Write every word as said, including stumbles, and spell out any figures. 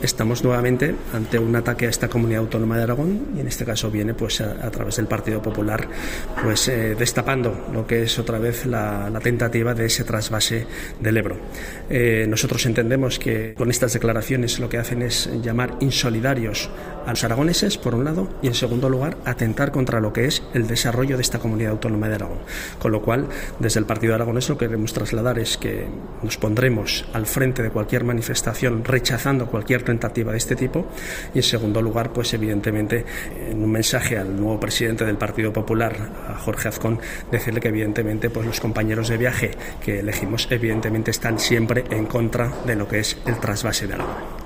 Estamos nuevamente ante un ataque a esta comunidad autónoma de Aragón y en este caso viene pues a, a través del Partido Popular pues eh, destapando lo que es otra vez la, la tentativa de ese trasvase del Ebro. Eh, nosotros entendemos que con estas declaraciones lo que hacen es llamar insolidarios a los aragoneses por un lado y en segundo lugar atentar contra lo que es el desarrollo de esta comunidad autónoma de Aragón. Con lo cual desde el Partido Aragonés lo que queremos trasladar es que nos pondremos al frente de cualquier manifestación rechazando cualquier tentativa de este tipo y en segundo lugar pues evidentemente en un mensaje al nuevo presidente del Partido Popular, a Jorge Azcón, decirle que evidentemente pues los compañeros de viaje que elegimos evidentemente están siempre en contra de lo que es el trasvase de Aragón.